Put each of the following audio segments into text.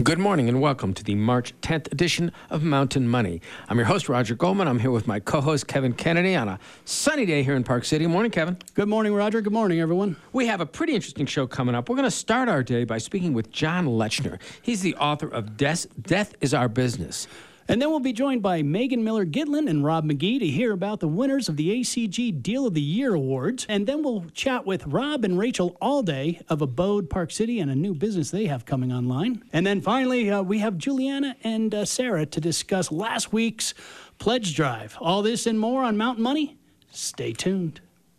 Good morning and welcome to the March 10th edition of Mountain Money. I'm your host, Roger Goldman. I'm here with my co-host, Kevin Kennedy, on a sunny day here in Park City. Morning, Kevin. Good morning, Roger. Good morning, everyone. We have a pretty interesting show coming up. We're going to start our day by speaking with John Lechner. He's the author of Death is Our Business. And then we'll be joined by Megan Miller-Gidlin and Rob McGee to hear about the winners of the ACG Deal of the Year Awards. And then we'll chat with Rob and Rachel Allday of Abode Park City and a new business they have coming online. And then finally, we have Juliana and Sarah to discuss last week's pledge drive. All this and more on Mountain Money. Stay tuned.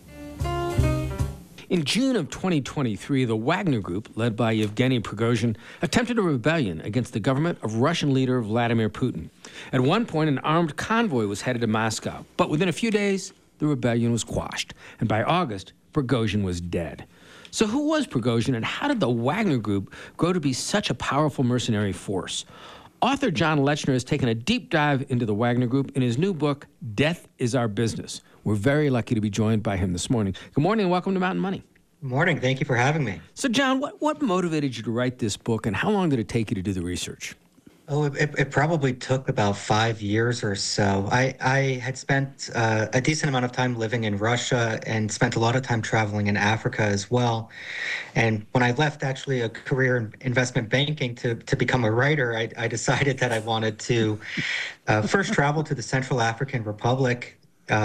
In June of 2023, the Wagner Group, led by Yevgeny Prigozhin, attempted a rebellion against the government of Russian leader Vladimir Putin. At one point, an armed convoy was headed to Moscow, but within a few days, the rebellion was quashed, and by August, Prigozhin was dead. So who was Prigozhin, and how did the Wagner Group grow to be such a powerful mercenary force? Author John Lechner has taken a deep dive into the Wagner Group in his new book, Death is Our Business. We're very lucky to be joined by him this morning. Good morning and welcome to Mountain Money. Good morning. Thank you for having me. So, John, what motivated you to write this book, and how long did it take you to do the research? Oh, it probably took about 5 years or so. I had spent a decent amount of time living in Russia and spent a lot of time traveling in Africa as well. And when I left actually a career in investment banking to become a writer, I decided that I wanted to first travel to the Central African Republic,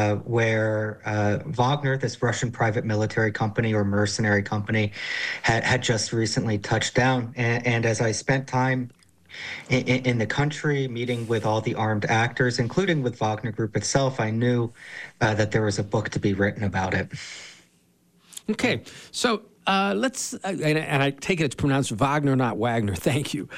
where Wagner, this Russian private military company or mercenary company, had just recently touched down. And as I spent time in the country, meeting with all the armed actors, including with Wagner Group itself, I knew that there was a book to be written about it. Okay, so let's, and I take it it's pronounced Wagner, not Wagner. Thank you.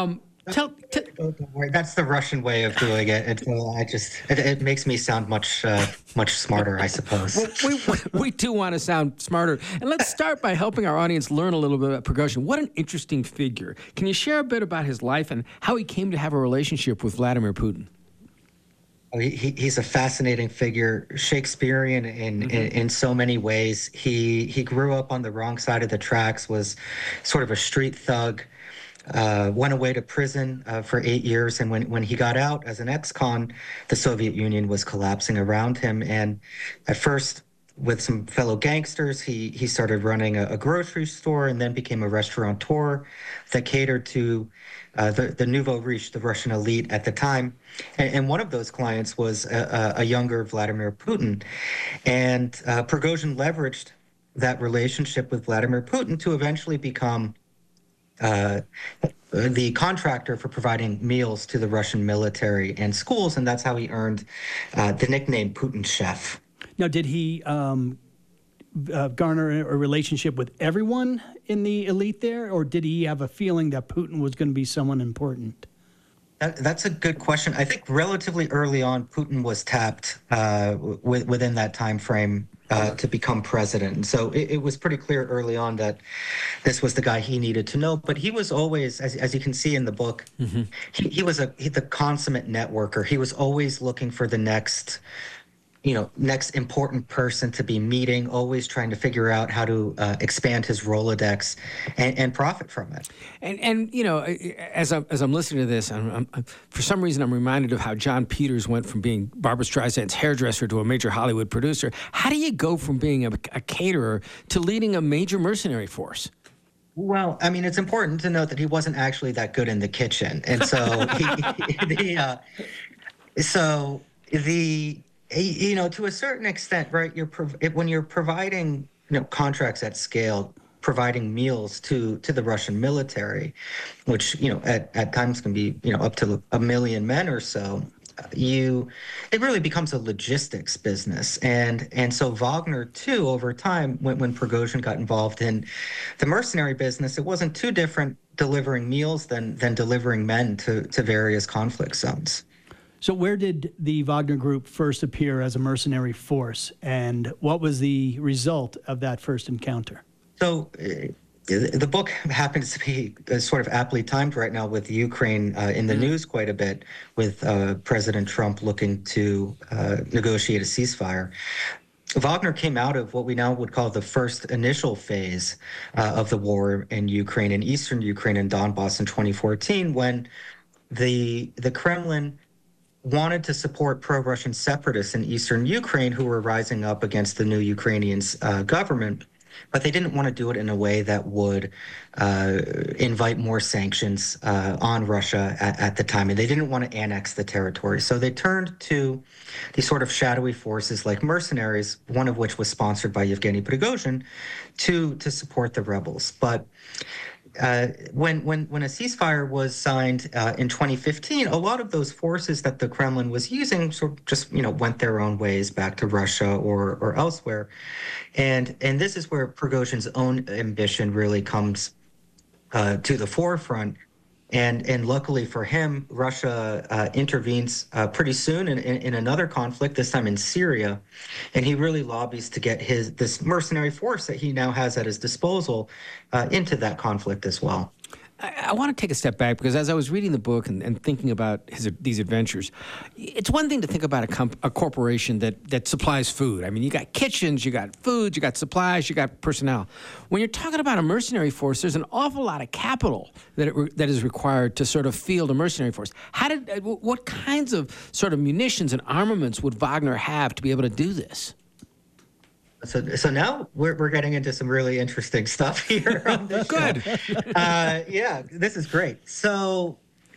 Don't worry. That's the Russian way of doing it. It makes me sound much smarter, I suppose. Well, we do want to sound smarter. And let's start by helping our audience learn a little bit about Prigozhin. What an interesting figure. Can you share a bit about his life and how he came to have a relationship with Vladimir Putin? He's a fascinating figure, Shakespearean in so many ways. He grew up on the wrong side of the tracks, was sort of a street thug. Went away to prison for 8 years, and when he got out as an ex-con, the Soviet Union was collapsing around him. And at first, with some fellow gangsters, he started running a grocery store and then became a restaurateur that catered to the nouveau riche, the Russian elite at the time. And one of those clients was a younger Vladimir Putin. And Prigozhin leveraged that relationship with Vladimir Putin to eventually become the contractor for providing meals to the Russian military and schools, and that's how he earned the nickname Putin Chef. Now, did he garner a relationship with everyone in the elite there, or did he have a feeling that Putin was going to be someone important? That's a good question. I think relatively early on, Putin was tapped within that time frame to become president. And so it was pretty clear early on that this was the guy he needed to know. But he was always, as you can see in the book, he was the consummate networker. He was always looking for the next important person to be meeting, always trying to figure out how to expand his Rolodex and profit from it. And as I'm listening to this, I'm for some reason I'm reminded of how John Peters went from being Barbra Streisand's hairdresser to a major Hollywood producer. How do you go from being a caterer to leading a major mercenary force? Well, I mean, it's important to note that he wasn't actually that good in the kitchen, and so to a certain extent, right? When you're providing contracts at scale, providing meals to the Russian military, which at times can be up to 1 million men or so, it really becomes a logistics business. And so Wagner too, over time, when Prigozhin got involved in the mercenary business, it wasn't too different delivering meals than delivering men to various conflict zones. So where did the Wagner Group first appear as a mercenary force, and what was the result of that first encounter? So the book happens to be sort of aptly timed right now with Ukraine in the news quite a bit, with President Trump looking to negotiate a ceasefire. Wagner came out of what we now would call the first initial phase of the war in Ukraine, in eastern Ukraine and Donbass in 2014, when the Kremlin wanted to support pro-Russian separatists in eastern Ukraine who were rising up against the new Ukrainian government. But they didn't want to do it in a way that would invite more sanctions on Russia at the time. And they didn't want to annex the territory. So they turned to these sort of shadowy forces like mercenaries, one of which was sponsored by Yevgeny Prigozhin, to support the rebels. But when a ceasefire was signed in 2015, a lot of those forces that the Kremlin was using sort of just went their own ways back to Russia or elsewhere, and this is where Prigozhin's own ambition really comes to the forefront. And luckily for him, Russia intervenes pretty soon in another conflict, this time in Syria, and he really lobbies to get this mercenary force that he now has at his disposal into that conflict as well. I want to take a step back because as I was reading the book and thinking about these adventures, it's one thing to think about a corporation that supplies food. I mean, you got kitchens, you got food, you got supplies, you got personnel. When you're talking about a mercenary force, there's an awful lot of capital that is required to sort of field a mercenary force. What kinds of sort of munitions and armaments would Wagner have to be able to do this? So now we're getting into some really interesting stuff here on this Good. Yeah, this is great. So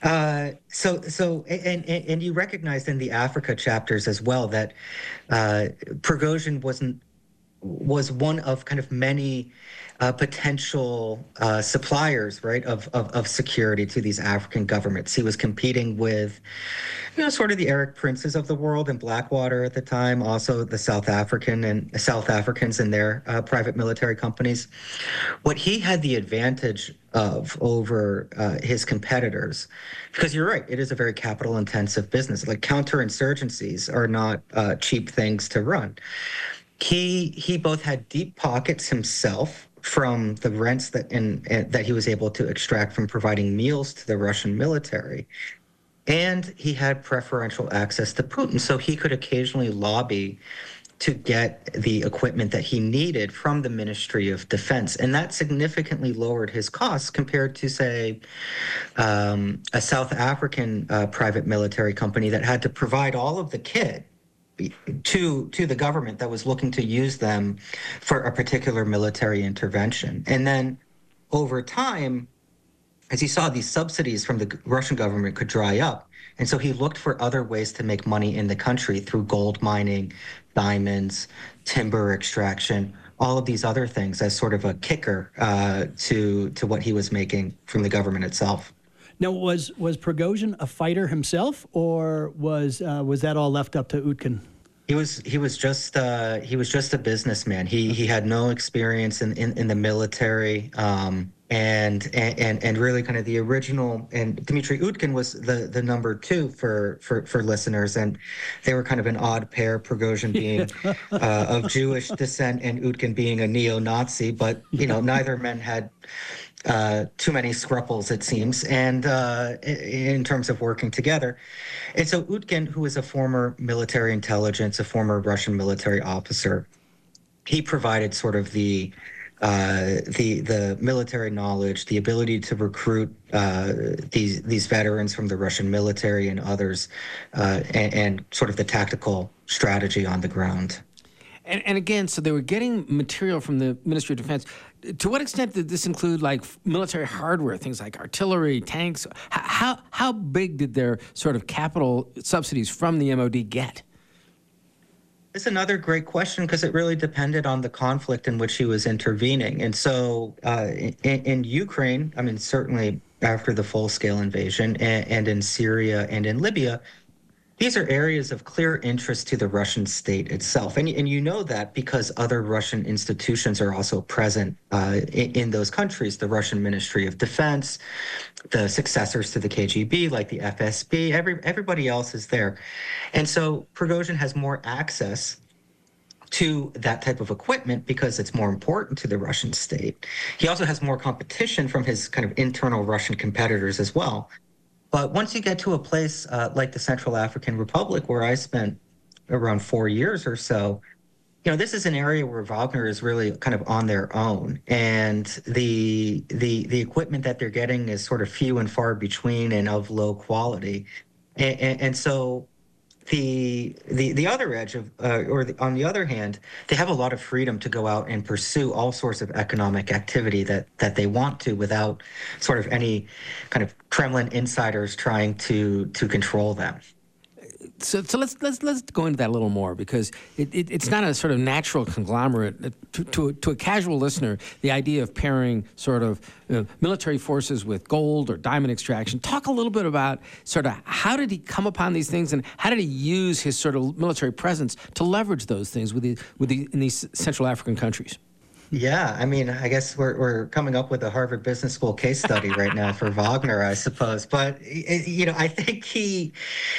you recognized in the Africa chapters as well that Prigozhin was one of kind of many potential suppliers, right, of security to these African governments. He was competing with, sort of the Arab princes of the world in Blackwater at the time, also the South Africans and their private military companies. What he had the advantage of over his competitors, because you're right, it is a very capital intensive business. Like counterinsurgencies are not cheap things to run. He both had deep pockets himself from the rents that he was able to extract from providing meals to the Russian military, and he had preferential access to Putin, so he could occasionally lobby to get the equipment that he needed from the Ministry of Defense, and that significantly lowered his costs compared to, say, a South African private military company that had to provide all of the kit to the government that was looking to use them for a particular military intervention. And then over time, as he saw these subsidies from the Russian government could dry up, and so he looked for other ways to make money in the country through gold mining, diamonds, timber extraction, all of these other things as sort of a kicker to what he was making from the government itself. Now, was Prigozhin a fighter himself, or was that all left up to Utkin? He was just a businessman. He had no experience in the military, and really kind of the original. And Dmitry Utkin was the number two for listeners, and they were kind of an odd pair. Prigozhin being of Jewish descent and Utkin being a neo-Nazi, but neither men had too many scruples, it seems, and in terms of working together. And so Utkin, who is a former military intelligence, a former Russian military officer, he provided sort of the military knowledge, the ability to recruit these veterans from the Russian military and others, and sort of the tactical strategy on the ground. And again, so they were getting material from the Ministry of Defense. To what extent did this include like military hardware, things like artillery, tanks? How big did their sort of capital subsidies from the MOD get? It's another great question because it really depended on the conflict in which he was intervening. And so in Ukraine, I mean, certainly after the full-scale invasion, and in Syria and in Libya, these are areas of clear interest to the Russian state itself. And you know that because other Russian institutions are also present in those countries, the Russian Ministry of Defense, the successors to the KGB, like the FSB, everybody else is there. And so Prigozhin has more access to that type of equipment because it's more important to the Russian state. He also has more competition from his kind of internal Russian competitors as well. But once you get to a place like the Central African Republic, where I spent around 4 years or so, this is an area where Wagner is really kind of on their own, and the equipment that they're getting is sort of few and far between and of low quality, and so the other edge of on the other hand, they have a lot of freedom to go out and pursue all sorts of economic activity that they want to without sort of any kind of Kremlin insiders trying to control them. So let's go into that a little more, because it's not a sort of natural conglomerate to a casual listener. The idea of pairing sort of military forces with gold or diamond extraction. Talk a little bit about sort of how did he come upon these things, and how did he use his sort of military presence to leverage those things in these Central African countries? Yeah, I mean, I guess we're coming up with a Harvard Business School case study right now for Wagner, I suppose. But I think he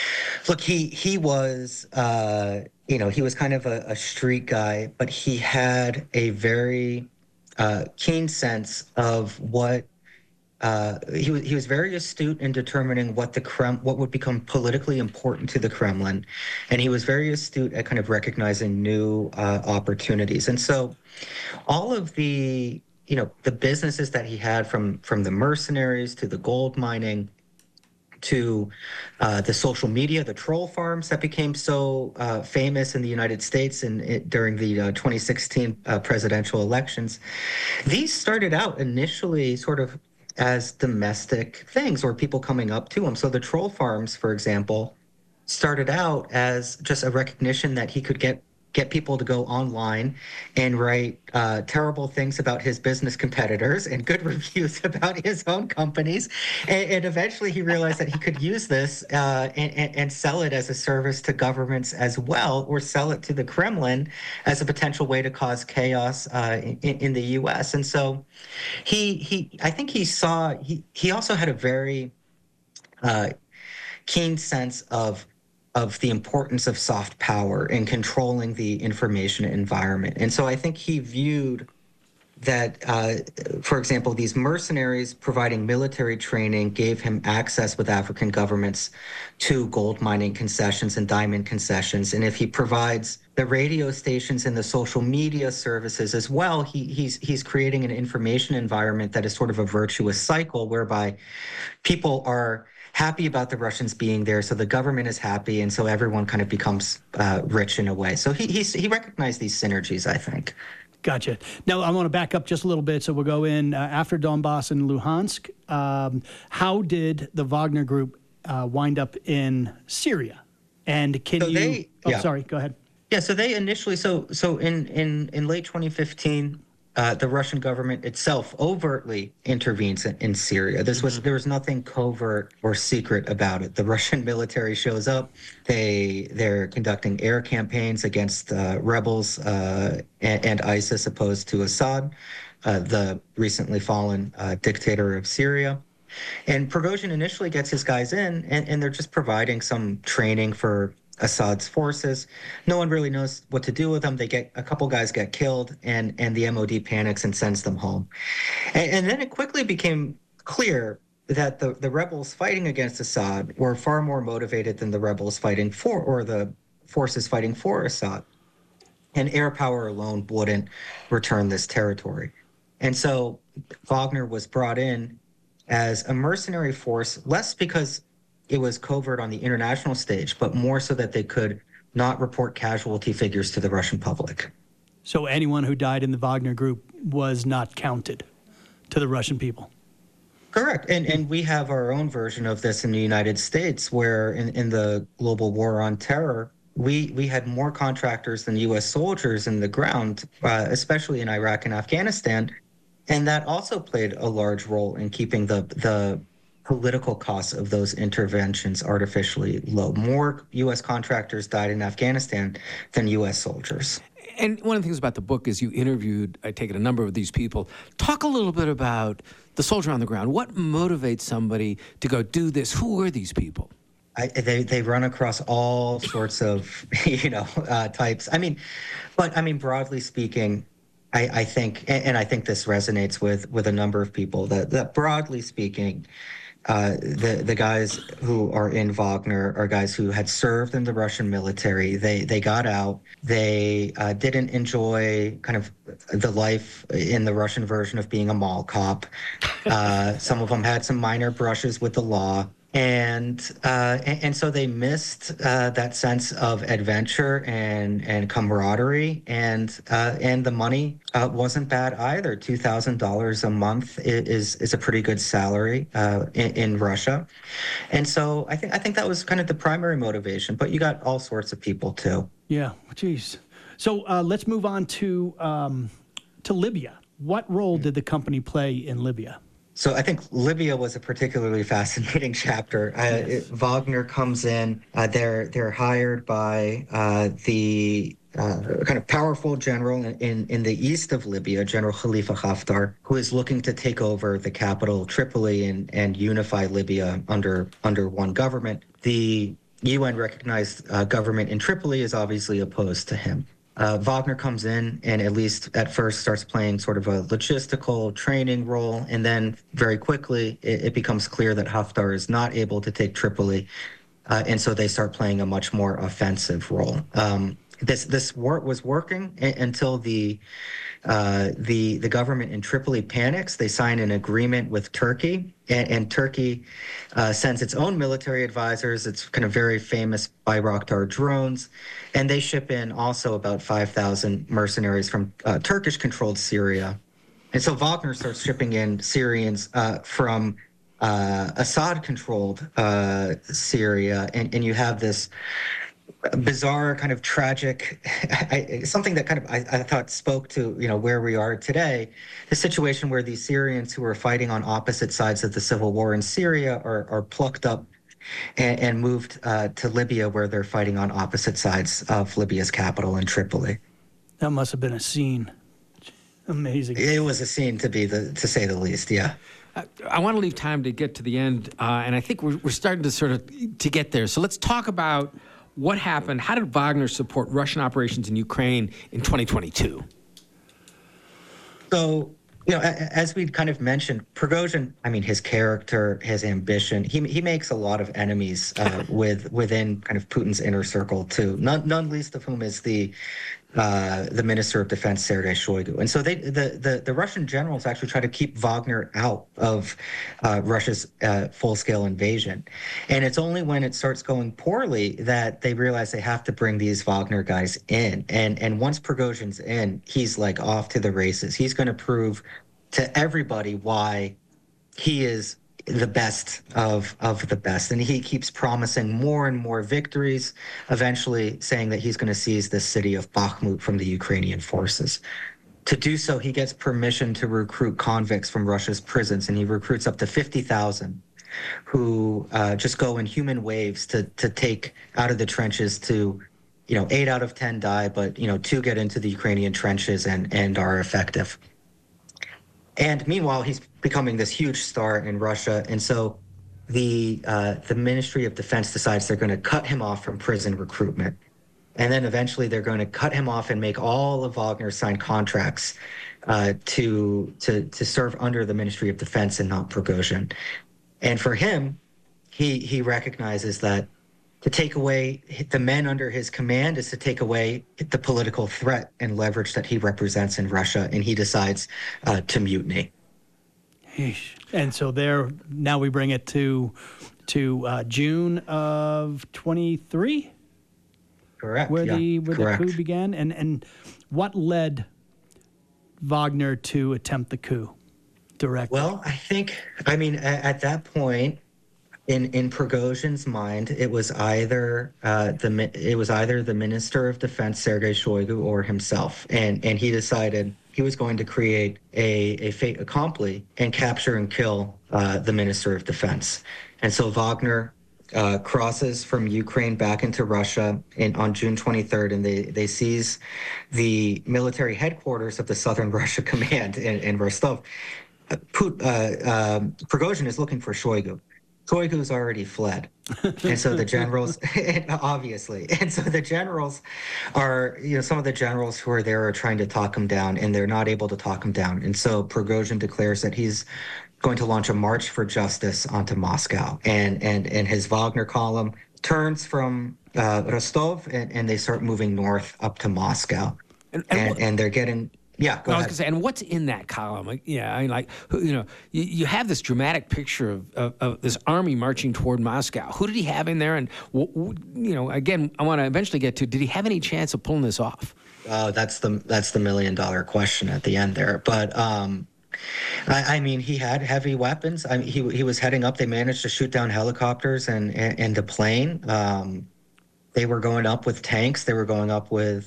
was he was kind of a street guy, but he had a very keen sense of what. He was very astute in determining what would become politically important to the Kremlin, and he was very astute at kind of recognizing new opportunities. And so, all of the businesses that he had, from the mercenaries to the gold mining to the social media, the troll farms that became so famous in the United States during the 2016 presidential elections, these started out initially sort of as domestic things or people coming up to him. So the troll farms, for example, started out as just a recognition that he could get people to go online and write terrible things about his business competitors and good reviews about his own companies. And eventually he realized that he could use this and sell it as a service to governments as well, or sell it to the Kremlin as a potential way to cause chaos in the U.S. And so I think he also had a very keen sense of the importance of soft power in controlling the information environment. And so I think he viewed that, for example, these mercenaries providing military training gave him access with African governments to gold mining concessions and diamond concessions. And if he provides the radio stations and the social media services as well, he's creating an information environment that is sort of a virtuous cycle whereby people are happy about the Russians being there, so the government is happy, and so everyone kind of becomes rich in a way. So he recognized these synergies, I think. Gotcha. Now, I want to back up just a little bit, so we'll go in after Donbass and Luhansk. How did the Wagner Group wind up in Syria? And sorry, go ahead. Yeah, so they initially, so in late 2015, the Russian government itself overtly intervenes in Syria. There was nothing covert or secret about it. The Russian military shows up. They're conducting air campaigns against rebels and ISIS opposed to Assad, the recently fallen dictator of Syria. And Prigozhin initially gets his guys in, and they're just providing some training for Assad's forces. No one really knows what to do with them. A couple guys get killed, and the MOD panics and sends them home. And then it quickly became clear that the rebels fighting against Assad were far more motivated than the rebels fighting for, or the forces fighting for Assad. And air power alone wouldn't return this territory. And so Wagner was brought in as a mercenary force, less because it was covert on the international stage, but more so that they could not report casualty figures to the Russian public. So anyone who died in the Wagner Group was not counted to the Russian people? Correct. And we have our own version of this in the United States, where in the global war on terror, we had more contractors than U.S. soldiers in the ground, especially in Iraq and Afghanistan. And that also played a large role in keeping the political costs of those interventions artificially low. More U.S. contractors died in Afghanistan than U.S. soldiers. And one of the things about the book is you interviewed, I take it, a number of these people. Talk a little bit about the soldier on the ground. What motivates somebody to go do this? Who are these people? They run across all sorts of, types. Broadly speaking, I think, and I think this resonates with a number of people, that broadly speaking, the guys who are in Wagner are guys who had served in the Russian military. They got out. They didn't enjoy kind of the life in the Russian version of being a mall cop. Some of them had some minor brushes with the law. And so they missed that sense of adventure and camaraderie, and the money wasn't bad either. $2,000 a month is a pretty good salary in Russia, and so I think that was kind of the primary motivation. But you got all sorts of people too. Yeah, geez. So let's move on to Libya. What role did the company play in Libya? So I think Libya was a particularly fascinating chapter. Wagner comes in. They're hired by the kind of powerful general in the east of Libya, General Khalifa Haftar, who is looking to take over the capital, Tripoli, and unify Libya under one government. The UN recognized government in Tripoli is obviously opposed to him. Wagner comes in and at least at first starts playing sort of a logistical training role. And then very quickly, it becomes clear that Haftar is not able to take Tripoli. And so they start playing a much more offensive role. This war was working until the government in Tripoli panics. They sign an agreement with Turkey, and Turkey sends its own military advisors. It's kind of very famous Bayraktar drones, and they ship in also about 5,000 mercenaries from Turkish-controlled Syria. And so Wagner starts shipping in Syrians from Assad-controlled Syria, and you have this bizarre kind of tragic something that kind of I thought spoke to where we are today, the situation where these Syrians who are fighting on opposite sides of the civil war in Syria are plucked up and moved to Libya, where they're fighting on opposite sides of Libya's capital in Tripoli. That must have been a scene. Amazing. It was a scene to say the least. Yeah. I want to leave time to get to the end, and I think we're starting to sort of to get there. So let's talk about what happened. How did Wagner support Russian operations in Ukraine in 2022? So, as we kind of mentioned, Prigozhin, I mean, his character, his ambition, he makes a lot of enemies within kind of Putin's inner circle too. None least of whom is the Minister of Defense, Sergei Shoigu. And so the Russian generals actually try to keep Wagner out of Russia's full-scale invasion. And it's only when it starts going poorly that they realize they have to bring these Wagner guys in. And once Prigozhin's in, he's like off to the races. He's going to prove to everybody why he is the best of the best. And he keeps promising more and more victories, eventually saying that he's going to seize the city of Bakhmut from the Ukrainian forces. To do so, he gets permission to recruit convicts from Russia's prisons, and he recruits up to 50,000 who just go in human waves to take out of the trenches to, 8 out of 10 die, but, 2 get into the Ukrainian trenches and are effective. And meanwhile, he's becoming this huge star in Russia. And so the Ministry of Defense decides they're going to cut him off from prison recruitment. And then eventually they're going to cut him off and make all of Wagner sign contracts to serve under the Ministry of Defense and not Prigozhin. And for him, he recognizes that to take away the men under his command is to take away the political threat and leverage that he represents in Russia, and he decides to mutiny. And so now we bring it to June of 23? Correct. Where yeah, the correct. coup began? And what led Wagner to attempt the coup directly? Well, I mean, at that point, in Prigozhin's mind, it was either the Minister of Defense Sergei Shoigu or himself, and he decided he was going to create a fait accompli and capture and kill the Minister of Defense. And so Wagner crosses from Ukraine back into Russia on June 23rd, and they seize the military headquarters of the Southern Russia Command in Rostov. Prigozhin is looking for Shoigu. Shoigu's already fled. And so the generals, obviously, and so the generals are, some of the generals who are there are trying to talk him down, and they're not able to talk him down. And so Prigozhin declares that he's going to launch a march for justice onto Moscow. And his Wagner column turns from Rostov and they start moving north up to Moscow. And they're getting... Yeah, go ahead. I was going to say, and what's in that column? Like, yeah, I mean, like, you have this dramatic picture of this army marching toward Moscow. Who did he have in there? And, again, I want to eventually get to, did he have any chance of pulling this off? That's the million-dollar question at the end there. But, I mean, he had heavy weapons. I mean, he was heading up. They managed to shoot down helicopters and a plane. They were going up with tanks. They were going up with...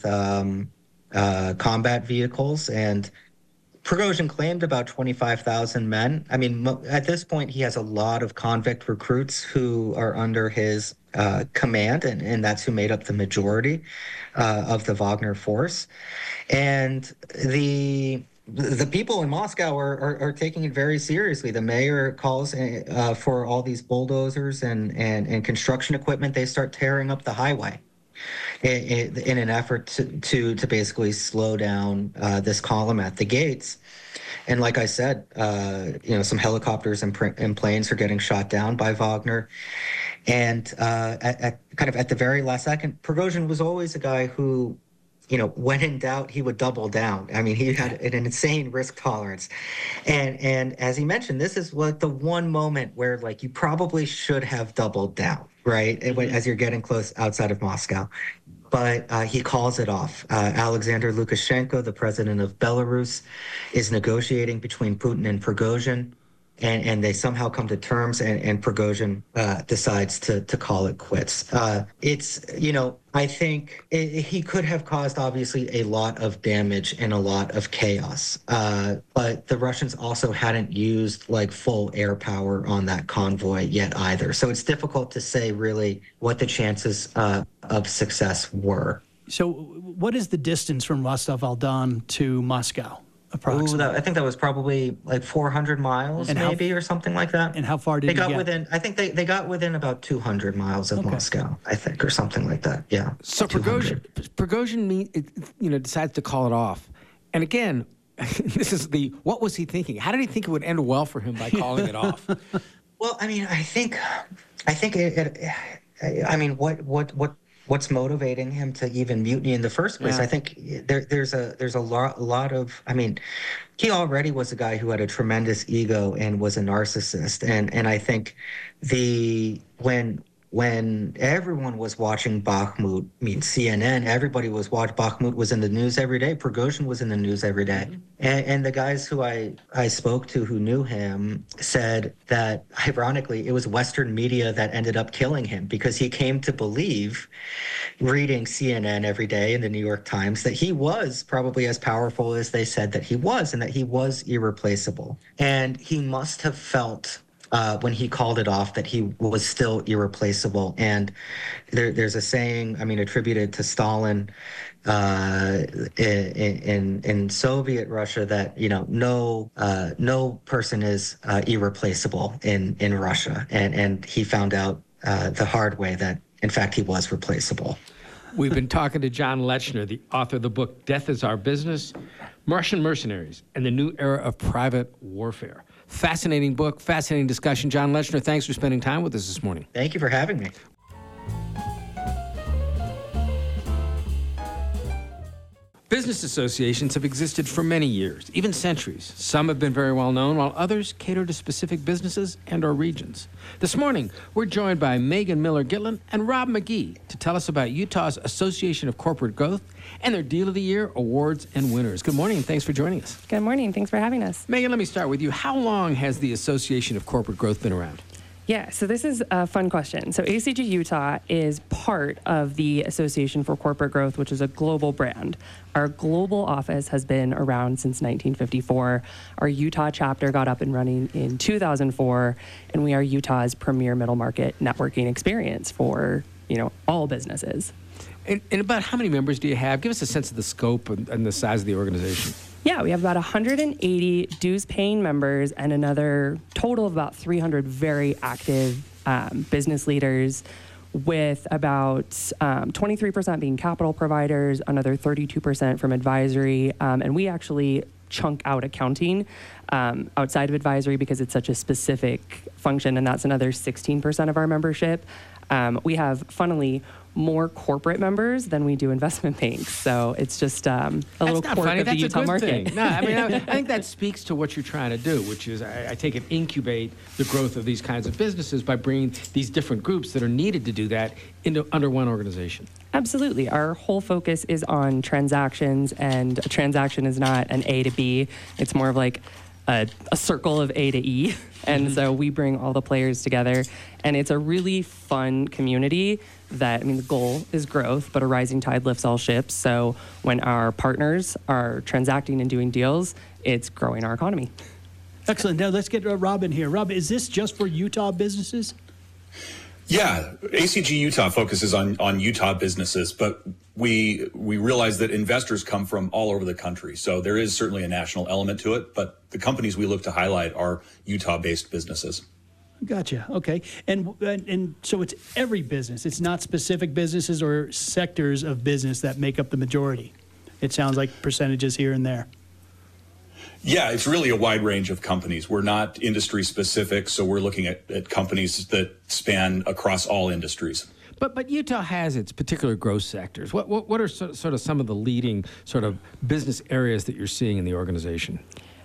combat vehicles, and Prigozhin claimed about 25,000 men. I mean, at this point, he has a lot of convict recruits who are under his command, and that's who made up the majority of the Wagner force. And the people in Moscow are taking it very seriously. The mayor calls for all these bulldozers and construction equipment. They start tearing up the highway in an effort to basically slow down this column at the gates. And like I said, some helicopters and planes are getting shot down by Wagner. And at the very last second, Prigozhin was always a guy who, when in doubt, he would double down. I mean, he had an insane risk tolerance. And as he mentioned, this is like the one moment where like you probably should have doubled down, right? As you're getting close outside of Moscow. But he calls it off. Alexander Lukashenko, the president of Belarus, is negotiating between Putin and Prigozhin. And they somehow come to terms, and Prigozhin decides to call it quits. I think he could have caused, obviously, a lot of damage and a lot of chaos. But the Russians also hadn't used like full air power on that convoy yet either. So it's difficult to say really what the chances of success were. So what is the distance from Rostov-on-Don to Moscow? I think that was probably like 400 miles, or something like that. And how far did they get? I think they got within about 200 miles of Moscow, I think, or something like that. Yeah. So Prigozhin, decides to call it off, and again, this is what was he thinking? How did he think it would end well for him by calling it off? Well, I mean, I think what's motivating him to even mutiny in the first place? Yeah. I think there's a lot of. I mean, he already was a guy who had a tremendous ego and was a narcissist, and I think when everyone was watching Bakhmut, CNN, everybody was watching. Bakhmut was in the news every day. Prigozhin was in the news every day. Mm-hmm. And the guys who I spoke to who knew him said that, ironically, it was Western media that ended up killing him, because he came to believe, reading CNN every day and the New York Times, that he was probably as powerful as they said that he was, and that he was irreplaceable. And he must have felt when he called it off that he was still irreplaceable. And there's a saying, attributed to Stalin in Soviet Russia, that no person is irreplaceable in Russia, and he found out the hard way that in fact he was replaceable. We've been talking to John Lechner, the author of the book Death is Our Business, Russian Mercenaries and the New Era of Private Warfare. Fascinating book, fascinating discussion. John Lechner, thanks for spending time with us this morning. Thank you for having me. Business associations have existed for many years, even centuries. Some have been very well known, while others cater to specific businesses and or regions. This morning, we're joined by Megan Miller-Gitlin and Rob McGee to tell us about Utah's Association of Corporate Growth and their Deal of the Year awards and winners. Good morning, and thanks for joining us. Good morning. Thanks for having us. Megan, let me start with you. How long has the Association of Corporate Growth been around? Yeah, so this is a fun question. So ACG Utah is part of the Association for Corporate Growth, which is a global brand. Our global office has been around since 1954. Our Utah chapter got up and running in 2004, and we are Utah's premier middle market networking experience for, all businesses. And about how many members do you have? Give us a sense of the scope and the size of the organization. Yeah, we have about 180 dues-paying members and another total of about 300 very active business leaders, with about 23% being capital providers, another 32% from advisory, and we actually chunk out accounting outside of advisory because it's such a specific function, and that's another 16% of our membership. We have, funnily, more corporate members than we do investment banks. So it's just a little quirk of the Utah market. No, I mean, I think that speaks to what you're trying to do, which is, I take it, incubate the growth of these kinds of businesses by bringing these different groups that are needed to do that under one organization. Absolutely. Our whole focus is on transactions, and a transaction is not an A to B. It's more of like a circle of A to E. And so we bring all the players together, and it's a really fun community that, I mean, the goal is growth, but a rising tide lifts all ships. So when our partners are transacting and doing deals, it's growing our economy. Excellent. Now let's get Rob in here. Rob, is this just for Utah businesses? Yeah, ACG Utah focuses on Utah businesses, but we realize that investors come from all over the country. So there is certainly a national element to it, but the companies we look to highlight are Utah-based businesses. Gotcha. Okay. And so it's every business. It's not specific businesses or sectors of business that make up the majority. It sounds like percentages here and there. Yeah, it's really a wide range of companies. We're not industry specific, so we're looking at companies that span across all industries. But Utah has its particular growth sectors. What are sort of some of the leading sort of business areas that you're seeing in the organization?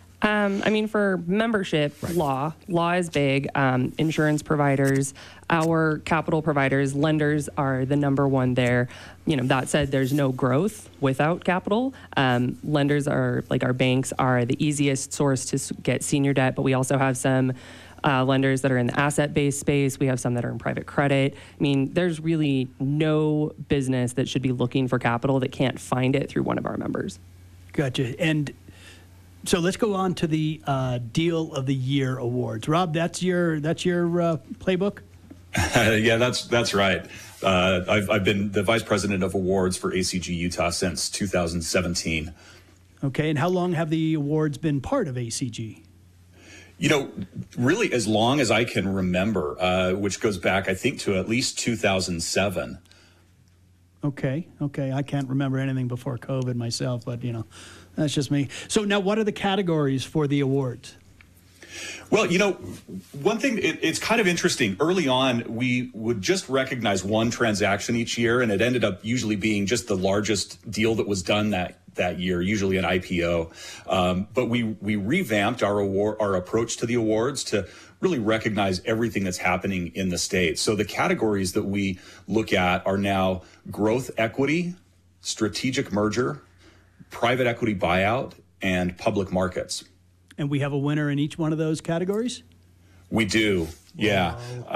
I mean, for membership, right. Law is big. Insurance providers, our capital providers, lenders are the number one there. You know, that said, there's no growth without capital. Lenders are, like our banks, are the easiest source to get senior debt, but we also have some lenders that are in the asset-based space. We have some that are in private credit. I mean, there's really no business that should be looking for capital that can't find it through one of our members. Gotcha. And so let's go on to the Deal of the Year awards. Rob, that's your playbook? Yeah, that's right. I've been the vice president of awards for ACG Utah since 2017. Okay, and how long have the awards been part of ACG? You know, really as long as I can remember, which goes back, I think, to at least 2007. Okay. I can't remember anything before COVID myself, but, you know, that's just me. So now what are the categories for the awards? Well, you know, one thing, it's kind of interesting. Early on, we would just recognize one transaction each year, and it ended up usually being just the largest deal that was done that year, usually an IPO. But we revamped our approach to the awards to really recognize everything that's happening in the state. So the categories that we look at are now growth equity, strategic merger, private equity buyout, and public markets. And we have a winner in each one of those categories? We do, yeah.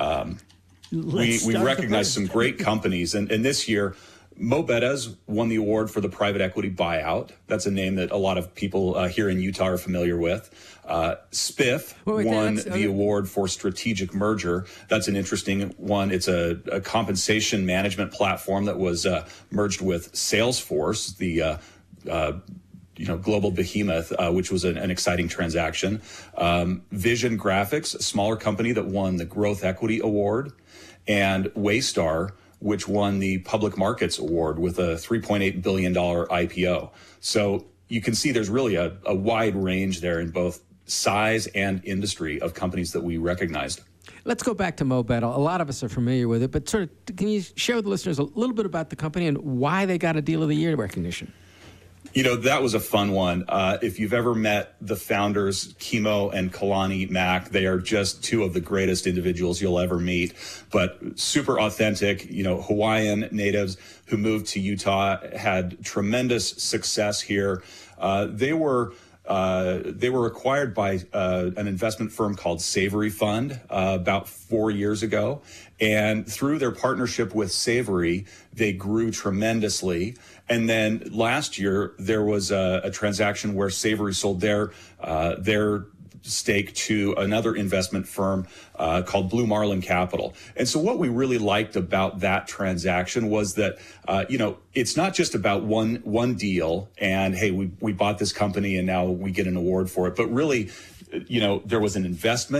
We recognize some great companies. And this year, Mo Bettas won the award for the private equity buyout. That's a name that a lot of people here in Utah are familiar with. Spiff won the award for strategic merger. That's an interesting one. It's a compensation management platform that was merged with Salesforce, the global behemoth, which was an exciting transaction. Vision Graphics, a smaller company that won the Growth Equity Award, and Waystar, which won the Public Markets Award with a $3.8 billion IPO. So you can see there's really a wide range there in both size and industry of companies that we recognized. Let's go back to Mo Bettas. A lot of us are familiar with it, but sort of, can you share with the listeners a little bit about the company and why they got a Deal of the Year recognition? You know, that was a fun one. If you've ever met the founders, Kimo and Kalani Mack, they are just two of the greatest individuals you'll ever meet, but super authentic, you know, Hawaiian natives who moved to Utah, had tremendous success here. They were acquired by an investment firm called Savory Fund about 4 years ago. And through their partnership with Savory, they grew tremendously. And then last year, there was a transaction where Savory sold their stake to another investment firm called Blue Marlin Capital. And so what we really liked about that transaction was that, it's not just about one deal and, hey, we bought this company and now we get an award for it. But really, you know, there was an investment,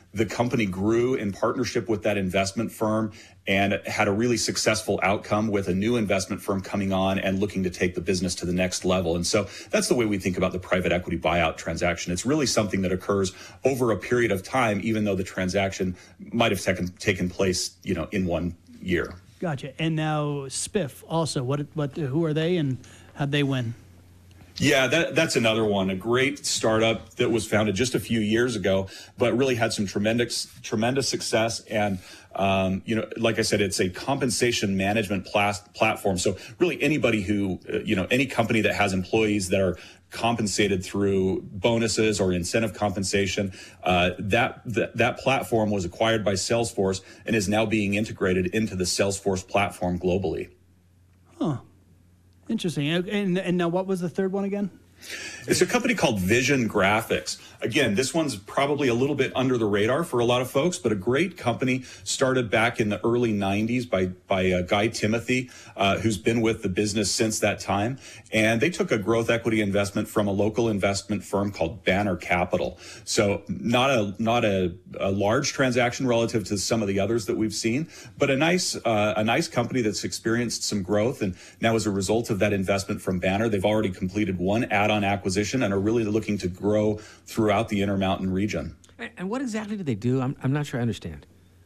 The company grew in partnership with that investment firm and had a really successful outcome with a new investment firm coming on and looking to take the business to the next level. And so that's the way we think about the private equity buyout transaction. It's really something that occurs over a period of time, even though the transaction might have taken place, in 1 year. Gotcha. And now Spiff also, who are they and how'd they win? Yeah, that's another one, a great startup that was founded just a few years ago, but really had some tremendous success. And, like I said, it's a compensation management platform. So really anybody who, any company that has employees that are compensated through bonuses or incentive compensation, that platform was acquired by Salesforce and is now being integrated into the Salesforce platform globally. Huh. Interesting. And now what was the third one again? It's a company called Vision Graphics. Again, this one's probably a little bit under the radar for a lot of folks, but a great company started back in the early 90s by Guy Timothy, who's been with the business since that time. And they took a growth equity investment from a local investment firm called Banner Capital. So not a large transaction relative to some of the others that we've seen, but a nice company that's experienced some growth. And now as a result of that investment from Banner, they've already completed one add-on acquisition and are really looking to grow throughout the Intermountain region. And what exactly do they do? I'm not sure I understand.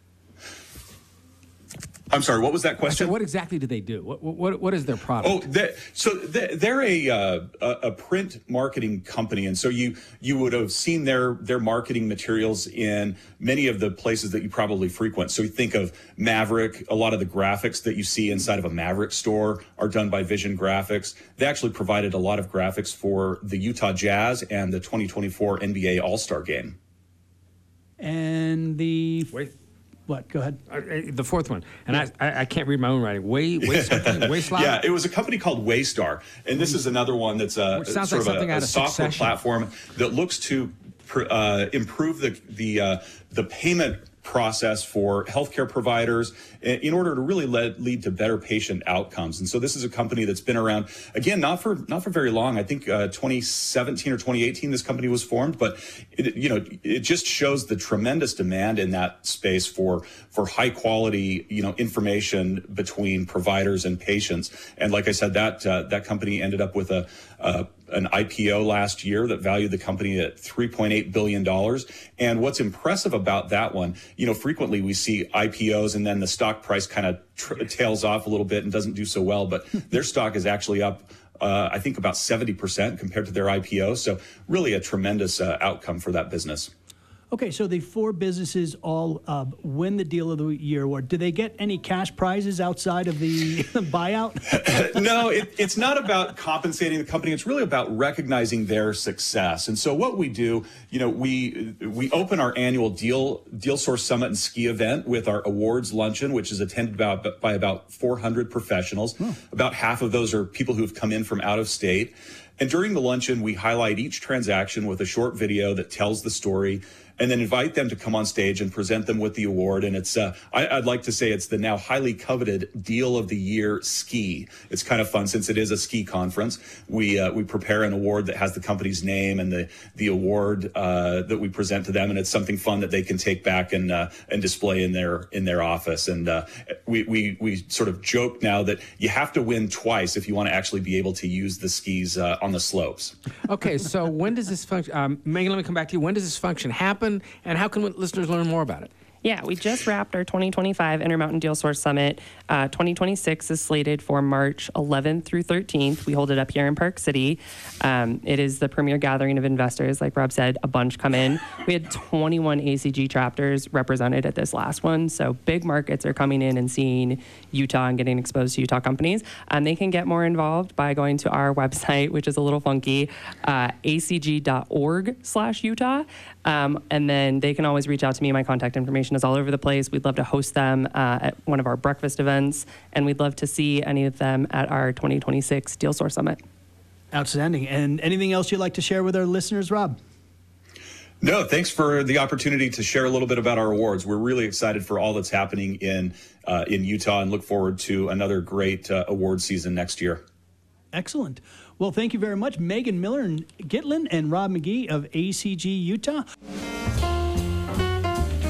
I'm sorry, what was that question? So what exactly do they do? What is their product? They're a print marketing company, and so you would have seen their marketing materials in many of the places that you probably frequent. So you think of Maverick. A lot of the graphics that you see inside of a Maverick store are done by Vision Graphics. They actually provided a lot of graphics for the Utah Jazz and the 2024 NBA All-Star Game. And what? Go ahead. The fourth one, and I can't read my own writing. Waystar? Yeah, it was a company called Waystar, and this is another one that's a software platform that looks to improve the payment process for healthcare providers in order to really lead to better patient outcomes. And so this is a company that's been around, again, not for very long. I think 2017 or 2018 this company was formed, but it just shows the tremendous demand in that space for high quality information between providers and patients. And like I said, that company ended up with an IPO last year that valued the company at $3.8 billion. And what's impressive about that one, frequently we see IPOs and then the stock price kind of tails off a little bit and doesn't do so well, but their stock is actually up, I think about 70% compared to their IPO. So really a tremendous outcome for that business. Okay, so the four businesses all win the Deal of the Year award. Do they get any cash prizes outside of the buyout? No, it's not about compensating the company. It's really about recognizing their success. And so what we do, we open our annual Deal Source Summit and Ski event with our awards luncheon, which is attended by about 400 professionals. Oh. About half of those are people who've come in from out of state. And during the luncheon, we highlight each transaction with a short video that tells the story, and then invite them to come on stage and present them with the award. And it's, I'd like to say it's the now highly coveted Deal of the Year Ski. It's kind of fun since it is a ski conference. We prepare an award that has the company's name and the award that we present to them, and it's something fun that they can take back and display in their office. And we sort of joke now that you have to win twice if you want to actually be able to use the skis on the slopes. Okay, so when does this function? Megan, let me come back to you. When does this function happen? And how can listeners learn more about it? Yeah, we just wrapped our 2025 Intermountain Deal Source Summit. 2026 is slated for March 11th through 13th. We hold it up here in Park City. It is the premier gathering of investors. Like Rob said, a bunch come in. We had 21 ACG chapters represented at this last one. So big markets are coming in and seeing Utah and getting exposed to Utah companies. They can get more involved by going to our website, which is a little funky, acg.org/Utah. And then they can always reach out to me. My contact information is all over the place. We'd love to host them at one of our breakfast events, and we'd love to see any of them at our 2026 Deal Source Summit. Outstanding. And anything else you'd like to share with our listeners, Rob? No, thanks for the opportunity to share a little bit about our awards. We're really excited for all that's happening in Utah and look forward to another great award season next year. Excellent. Well, thank you very much, Megan Miller-Gitlin and Rob McGee of ACG Utah.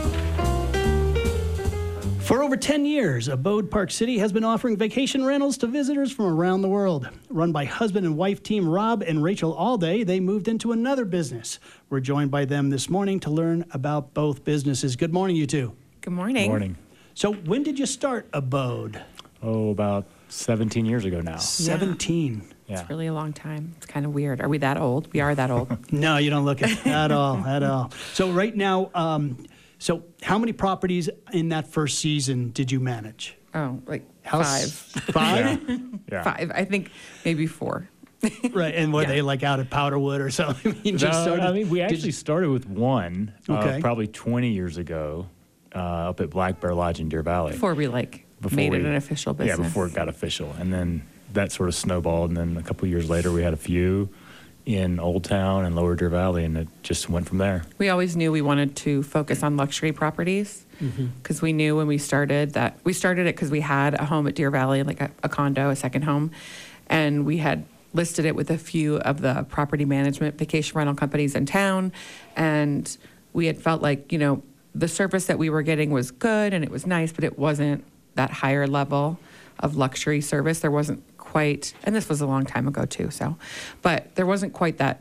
For over 10 years, Abode Park City has been offering vacation rentals to visitors from around the world. Run by husband and wife team Rob and Rachel Allday, they moved into another business. We're joined by them this morning to learn about both businesses. Good morning, you two. Good morning. Good morning. So when did you start Abode? Oh, about 17 years ago now. 17. Yeah. It's really a long time. It's kind of weird. Are we that old? We are that old. No, you don't look it at all, at all. So right now, so how many properties in that first season did you manage? Oh, like House- five. Five? Yeah. Five. I think maybe four. Right, and were Yeah. they like out at Powderwood or something? You just No, started. I mean, we did actually you- started with one Okay. probably 20 years ago up at Black Bear Lodge in Deer Valley. Before we made it an official business. Yeah, before it got official. And then that sort of snowballed. And then a couple of years later, we had a few in Old Town and Lower Deer Valley, and it just went from there. We always knew we wanted to focus on luxury properties because we knew when we started that we started it because we had a home at Deer Valley, like a condo, a second home, and we had listed it with a few of the property management vacation rental companies in town, and we had felt like, you know, the service that we were getting was good and it was nice, but it wasn't that higher level of luxury service. There wasn't quite, and this was a long time ago too, so, but there wasn't quite that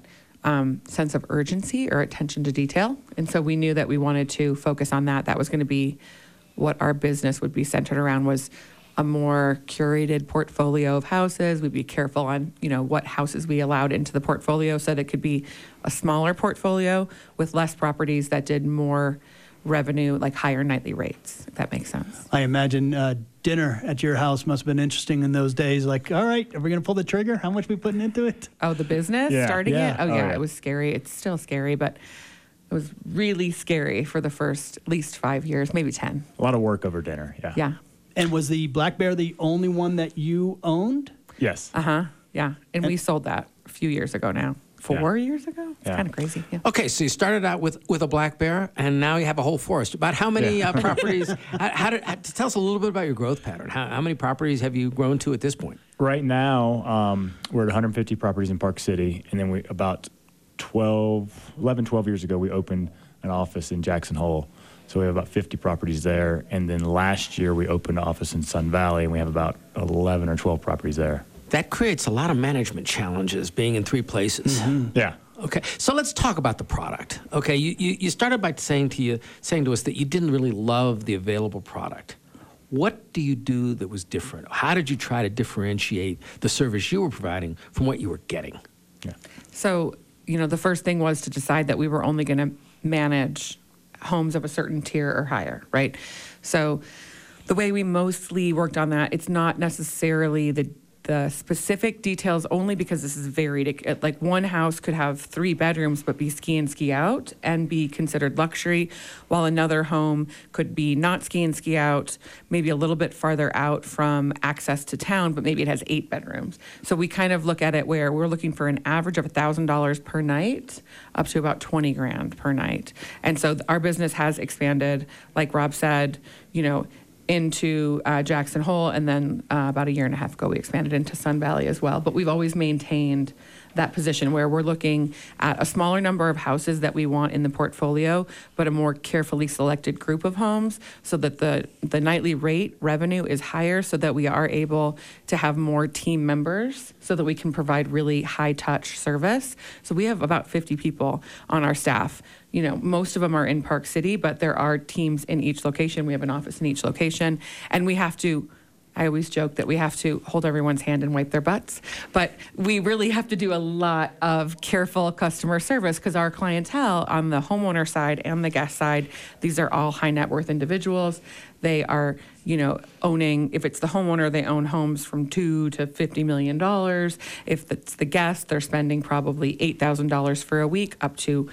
sense of urgency or attention to detail. And so we knew that we wanted to focus on that. That was going to be what our business would be centered around, was a more curated portfolio of houses. We'd be careful on, you know, what houses we allowed into the portfolio so that it could be a smaller portfolio with less properties that did more revenue, like higher nightly rates, if that makes sense. I imagine dinner at your house must have been interesting in those days. Like, all right, are we going to pull the trigger? How much are we putting into it? Oh, the business, Yeah. starting Yeah. it? Oh, yeah, yeah. it was scary. It's still scary, but it was really scary for the first at least 5 years, maybe 10. A lot of work over dinner. Yeah. Yeah. And was the Black Bear the only one that you owned? Yes. Uh-huh. Yeah. And we sold that a few years ago now. 4 years ago? It's Yeah. kind of crazy. Yeah. Okay, so you started out with a Black Bear, and now you have a whole forest. About how many properties? Tell us a little bit about your growth pattern. How many properties have you grown to at this point? Right now, we're at 150 properties in Park City, and then we about 12 years ago, we opened an office in Jackson Hole. So we have about 50 properties there. And then last year, we opened an office in Sun Valley, and we have about 11 or 12 properties there. That creates a lot of management challenges, being in 3 places. Yeah. Okay, so let's talk about the product. Okay, you started by saying to us that you didn't really love the available product. What do you do that was different? How did you try to differentiate the service you were providing from what you were getting? Yeah. So, you know, the first thing was to decide that we were only going to manage homes of a certain tier or higher, right? So the way we mostly worked on that, it's not necessarily the specific details, only because this is varied. Like one house could have 3 bedrooms but be ski in, ski out and be considered luxury, while another home could be not ski in, ski out, maybe a little bit farther out from access to town, but maybe it has 8 bedrooms. So we kind of look at it where we're looking for an average of $1,000 per night up to about $20,000 per night. And so our business has expanded, like Rob said, you know, into Jackson Hole, and then about 1.5 years ago, we expanded into Sun Valley as well. But we've always maintained that position where we're looking at a smaller number of houses that we want in the portfolio, but a more carefully selected group of homes, so that the nightly rate revenue is higher, so that we are able to have more team members, so that we can provide really high touch service. So we have about 50 people on our staff. You know, most of them are in Park City, but there are teams in each location. We have an office in each location, and we have to, I always joke that we have to hold everyone's hand and wipe their butts, but we really have to do a lot of careful customer service, because our clientele on the homeowner side and the guest side, these are all high net worth individuals. They are, you know, owning, if it's the homeowner, they own homes from $2 to $50 million. If it's the guest, they're spending probably $8,000 for a week up to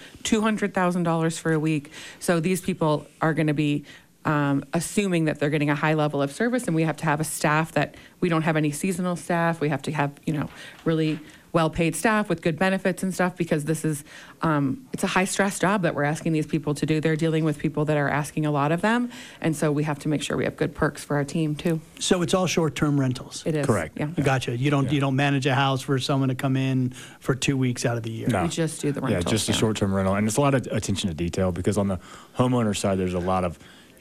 $200,000 for a week. So these people are going to be assuming that they're getting a high level of service, and we have to have a staff that we don't have any seasonal staff. We have to have, you know, really well-paid staff with good benefits and stuff, because this is, it's a high-stress job that we're asking these people to do. They're dealing with people that are asking a lot of them, and so we have to make sure we have good perks for our team too. So it's all short-term rentals. It is. Correct. Yeah. Gotcha. You don't manage a house for someone to come in for 2 weeks out of the year. No. We just do the rentals. Yeah, just a short-term rental. And it's a lot of attention to detail, because on the homeowner side, there's a lot of, you have to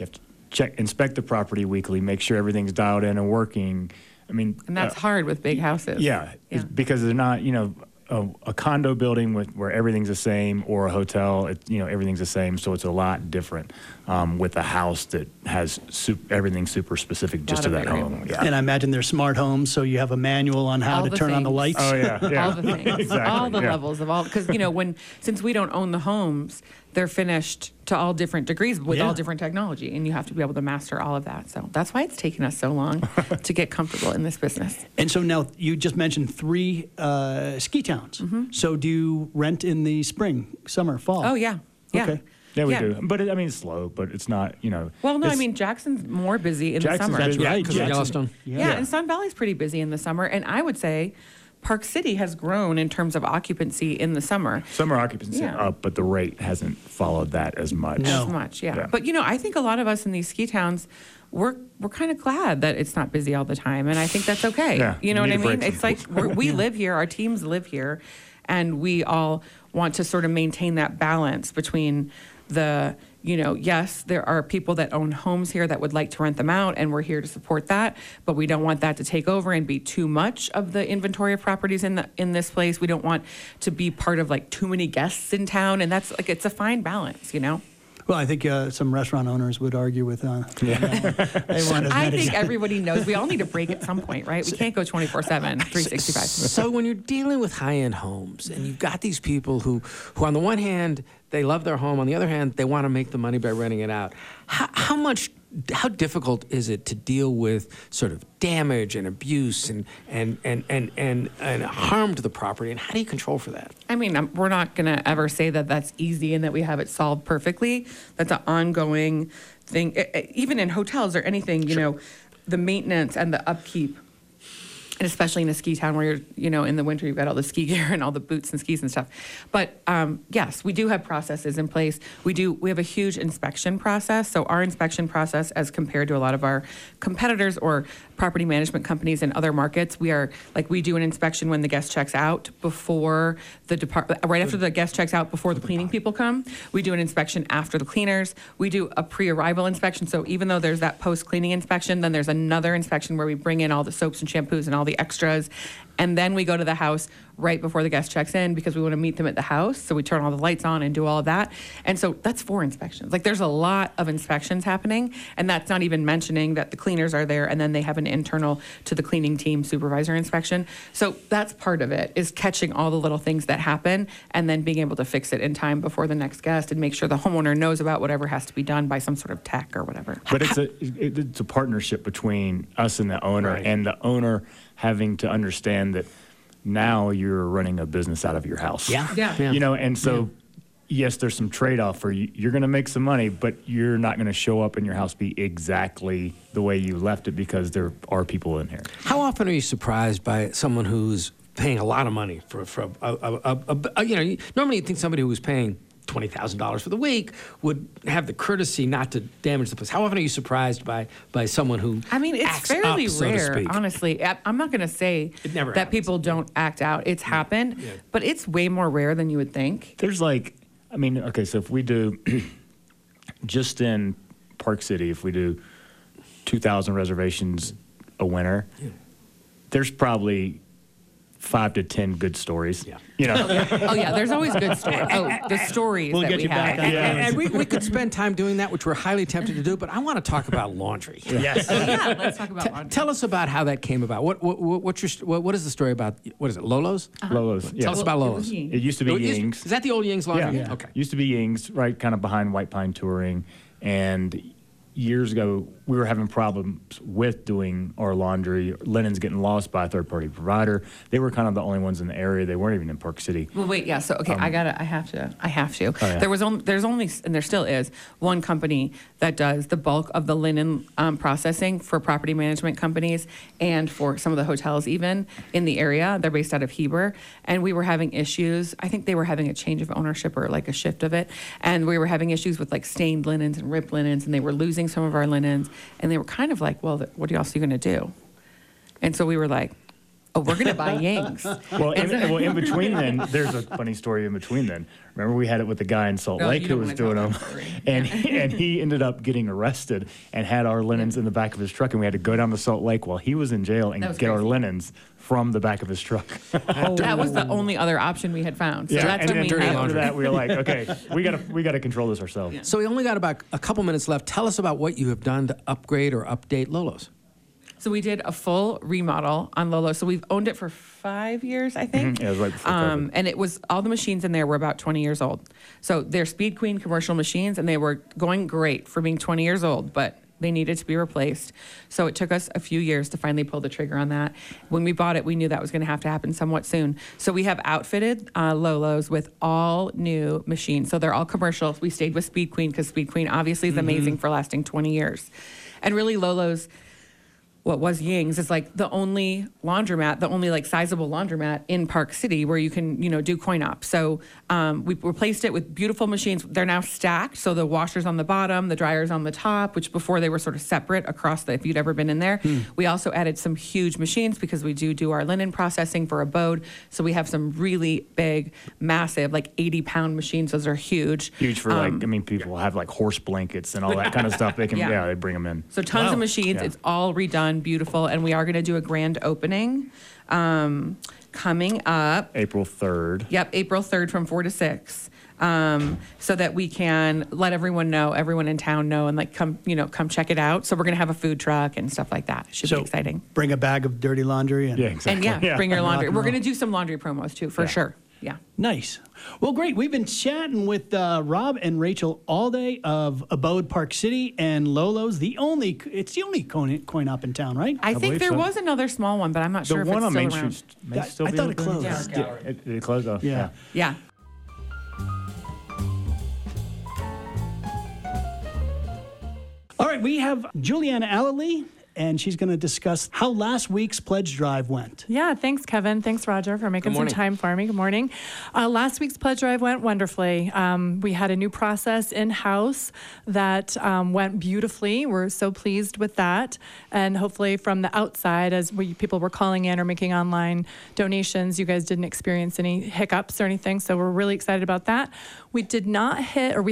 inspect the property weekly, make sure everything's dialed in and working. I mean, And that's hard with big houses. yeah, Yeah. because they're not, a condo building where everything's the same, or a hotel, everything's the same. So it's a lot different with a house that has everything super specific just to Lot of that home. variables. Yeah. And I imagine they're smart homes, so you have a manual on how All to the turn on the things. lights. Oh yeah, All the things, exactly. all the yeah. levels of all, because since we don't own the homes, they're finished to all different degrees with Yeah. all different technology, and you have to be able to master all of that. So that's why it's taken us so long to get comfortable in this business. And so now you just mentioned 3 ski towns. So do you rent in the spring, summer, fall? Oh yeah, yeah. Okay. Yeah, we do. But it's slow, but it's not, Well, no, I it's- mean Jackson's more busy in Jackson's the summer. That's busy. right. Because of Jackson. Yellowstone. Yeah, and Sun Valley's pretty busy in the summer, and I would say Park City has grown in terms of occupancy in the summer. Summer occupancy Yeah. up, but the rate hasn't followed that as much. No. As much, yeah. Yeah. But I think a lot of us in these ski towns, we're kind of glad that it's not busy all the time, and I think that's okay. Yeah, You know you what I need a mean? break It's like we live here, our teams live here, and we all want to sort of maintain that balance between the, yes, there are people that own homes here that would like to rent them out, and we're here to support that, but we don't want that to take over and be too much of the inventory of properties in this place. We don't want to be part of like too many guests in town, and that's like, it's a fine balance, Well, I think some restaurant owners would argue with they want as I many- think everybody knows we all need a break at some point, right? We can't go 24/7, 365. So when you're dealing with high-end homes and you've got these people who on the one hand, they love their home, on the other hand, they want to make the money by renting it out, how difficult is it to deal with sort of damage and abuse and harm to the property, and how do you control for that? I mean, we're not going to ever say that that's easy and that we have it solved perfectly. That's an ongoing thing. Even in hotels or anything, the maintenance and the upkeep, and especially in a ski town where you're, in the winter, you've got all the ski gear and all the boots and skis and stuff. But yes, we do have processes in place. We have a huge inspection process. So our inspection process, as compared to a lot of our competitors or property management companies in other markets, we do an inspection when the guest checks out before right after the guest checks out before the cleaning people come. We do an inspection after the cleaners. We do a pre-arrival inspection. So even though there's that post-cleaning inspection, then there's another inspection where we bring in all the soaps and shampoos and all the extras. And then we go to the house right before the guest checks in because we want to meet them at the house. So we turn all the lights on and do all of that. And so that's 4 inspections. Like there's a lot of inspections happening. And that's not even mentioning that the cleaners are there and then they have an internal to the cleaning team supervisor inspection. So that's part of it, is catching all the little things that happen and then being able to fix it in time before the next guest and make sure the homeowner knows about whatever has to be done by some sort of tech or whatever. But it's a partnership between us and the owner, Right. and the owner having to understand that now you're running a business out of your house. Yeah. And so yes, there's some trade-off for you. You're going to make some money, but you're not going to show up in your house be exactly the way you left it because there are people in here. How often are you surprised by someone who's paying a lot of money for normally you'd think somebody who was paying $20,000 for the week would have the courtesy not to damage the place. How often are you surprised by someone who I mean, it's acts fairly up, so to rare, speak? honestly. I'm not going to say It never that happens. people don't act out. It's happened, Yeah. but it's way more rare than you would think. There's so if we do, just in Park City, if we do 2,000 reservations a winter, there's probably 5 to 10 good stories. Yeah. Oh, yeah, there's always good stories. Oh, the stories We'll that get we you back have. on And we could spend time doing that, which we're highly tempted to do, but I want to talk about laundry. Yes. Oh, yeah, let's talk about laundry. Tell us about how that came about. What is the story about? What is it, Lolo's? Lolo's. Yeah. Tell us about Well, it Lolo's. was Ying's. It used to be Is Ying's. that the old Ying's laundry? Yeah. Okay. Used to be Ying's, right, kind of behind White Pine Touring. And years ago, we were having problems with doing our laundry. Linens getting lost by a third-party provider. They were kind of the only ones in the area. They weren't even in Park City. Well, wait, yeah. So, okay, I have to. Oh, yeah. There's only, and there still is, one company that does the bulk of the linen processing for property management companies and for some of the hotels even in the area. They're based out of Heber, and we were having issues. I think they were having a change of ownership or like a shift of it, and we were having issues with like stained linens and ripped linens, and they were losing some of our linens, and they were kind of like, well, what else are you going to do? And so we were like, oh, we're going to buy Ying's. Well, in between then, there's a funny story in between then. Remember we had it with the guy in Salt No, Lake you who don't was wanna doing tell them, that story. and he ended up getting arrested and had our linens in the back of his truck, and we had to go down to Salt Lake while he was in jail and That was get our crazy. linens from the back of his truck. That was the only other option we had found. So that's and when we then had after that we were like, okay, we gotta control this ourselves. So we only got about a couple minutes left. Tell us about what you have done to upgrade or update Lolo's. So we did a full remodel on Lolo. So we've owned it for 5 years, I think. Yeah, it was right before COVID. And it was all the machines in there were about 20 years old. So they're Speed Queen commercial machines, and they were going great for being 20 years old, but they needed to be replaced. So it took us a few years to finally pull the trigger on that. When we bought it, we knew that was going to have to happen somewhat soon. So we have outfitted Lolo's with all new machines. So they're all commercial. We stayed with Speed Queen because Speed Queen obviously is amazing for lasting 20 years. And really, Lolo's, what was Ying's, is like the only laundromat, the only like sizable laundromat in Park City where you can, do coin op. So we replaced it with beautiful machines. They're now stacked. So the washer's on the bottom, the dryer's on the top, which before they were sort of separate across if you'd ever been in there. We also added some huge machines because we do our linen processing for Abode. So we have some really big, massive, like 80-pound machines. Those are huge. Huge for people have like horse blankets and all that kind of stuff. They can, Yeah. they bring them in. So tons of machines. Yeah. It's all redone, beautiful, and we are going to do a grand opening coming up. April 3rd. Yep, April 3rd from 4 to 6, so that we can let everyone in town know, and like come check it out. So we're going to have a food truck and stuff like that. It should be exciting. Bring a bag of dirty laundry. And Yeah, exactly. And bring your laundry. Rock and We're going to roll. do some laundry promos too, for sure. Yeah. Nice. Well, great. We've been chatting with Rob and Rachel all day of Abode Park City and Lolo's. It's the only coin op in town, right? I think believe there so. was another small one, but I'm not sure The if one it's on still Main around. Street may I still be thought it open. closed. Yeah, it closed off. Yeah. Yeah. All right, we have Juliana Alley, and she's going to discuss how last week's pledge drive went. Yeah, thanks, Kevin. Thanks, Roger, for making some morning. time for me. Good morning. Last week's pledge drive went wonderfully. We had a new process in-house that went beautifully. We're so pleased with that. And hopefully from the outside, as people were calling in or making online donations, you guys didn't experience any hiccups or anything. So we're really excited about that. We have not hit our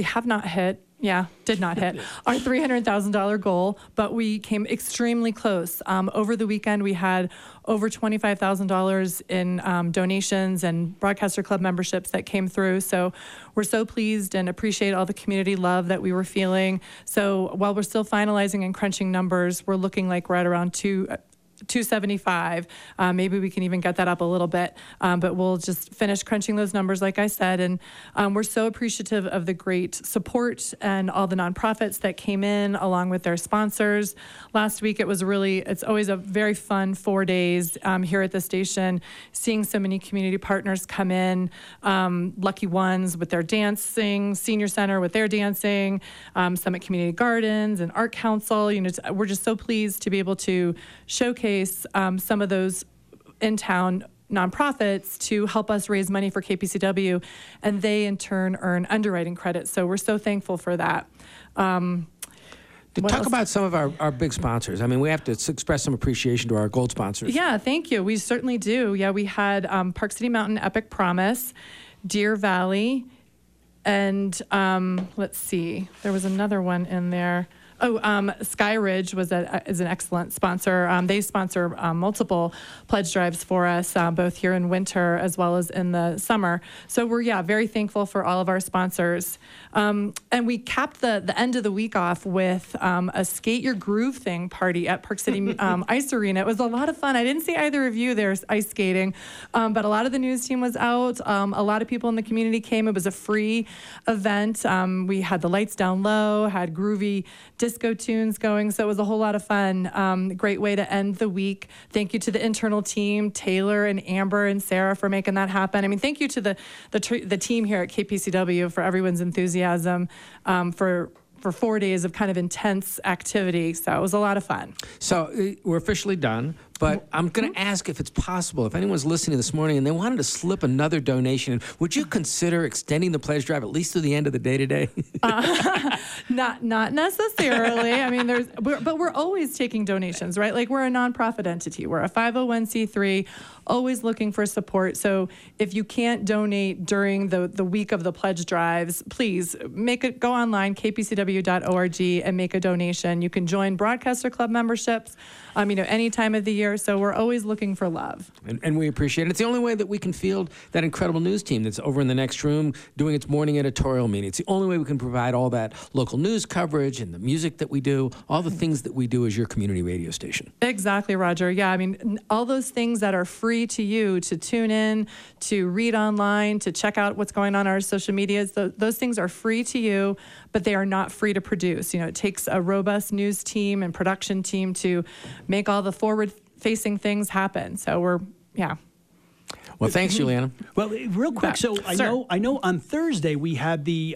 $300,000 goal, but we came extremely close. Over the weekend, we had over $25,000 in donations and Broadcaster Club memberships that came through. So we're so pleased and appreciate all the community love that we were feeling. So while we're still finalizing and crunching numbers, we're looking like we're at around 275. Maybe we can even get that up a little bit, but we'll just finish crunching those numbers, like I said. And we're so appreciative of the great support and all the nonprofits that came in along with their sponsors. Last week, it's always a very fun 4 days here at the station, seeing so many community partners come in, Lucky Ones with their dancing, Senior Center with their dancing, Summit Community Gardens and Art Council. We're just so pleased to be able to showcase some of those in-town nonprofits to help us raise money for KPCW, and they in turn earn underwriting credits. So we're so thankful for that. Talk about some of our big sponsors. I mean, we have to express some appreciation to our gold sponsors. Yeah, thank you. We certainly do. Yeah, we had Park City Mountain Epic Promise, Deer Valley, and let's see, there was another one in there. Sky Ridge is an excellent sponsor. They sponsor multiple pledge drives for us, both here in winter as well as in the summer. So we're very thankful for all of our sponsors. And we capped the end of the week off with a Skate Your Groove Thing party at Park City Ice Arena. It was a lot of fun. I didn't see either of you there ice skating, but a lot of the news team was out. A lot of people in the community came. It was a free event. We had the lights down low, had groovy disco tunes going, so it was a whole lot of fun. Great way to end the week. Thank you to the internal team, Taylor and Amber and Sarah, for making that happen. I mean, thank you to the team here at KPCW for everyone's enthusiasm for 4 days of kind of intense activity. So it was a lot of fun. So we're officially done, But I'm going to ask if it's possible, if anyone's listening this morning and they wanted to slip another donation in, would you consider extending the pledge drive at least through the end of the day today? Not necessarily. I mean, but we're always taking donations, right? Like, we're a nonprofit entity. We're a 501c3, always looking for support. So if you can't donate during the week of the pledge drives, please go online, kpcw.org, and make a donation. You can join Broadcaster Club memberships, any time of the year. So we're always looking for love. And we appreciate it. It's the only way that we can field that incredible news team that's over in the next room doing its morning editorial meeting. It's the only way we can provide all that local news coverage and the music that we do, all the things that we do as your community radio station. Exactly, Roger. Yeah, I mean, all those things that are free to you to tune in, to read online, to check out what's going on our social medias, those things are free to you, but they are not free to produce. It takes a robust news team and production team to make all the forward-facing things happen. So Well, thanks, Juliana. Well, real quick. So I know on Thursday we had the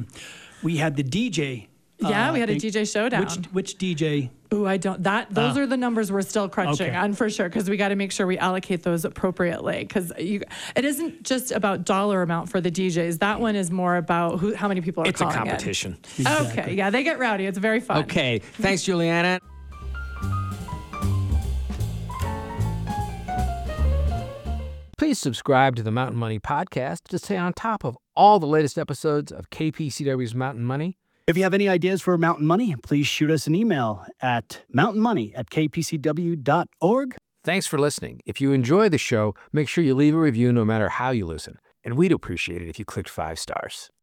DJ. Yeah, we had a DJ showdown. Which DJ? Ooh, I don't. Those are the numbers we're still crunching on for sure, because we got to make sure we allocate those appropriately. Because it isn't just about dollar amount for the DJs. That one is more about how many people are calling. It's a competition. Exactly. Okay, yeah, they get rowdy. It's very fun. Okay, thanks, Juliana. Please subscribe to the Mountain Money Podcast to stay on top of all the latest episodes of KPCW's Mountain Money. If you have any ideas for Mountain Money, please shoot us an email at mountainmoney@kpcw.org. Thanks for listening. If you enjoy the show, make sure you leave a review no matter how you listen. And we'd appreciate it if you clicked 5 stars.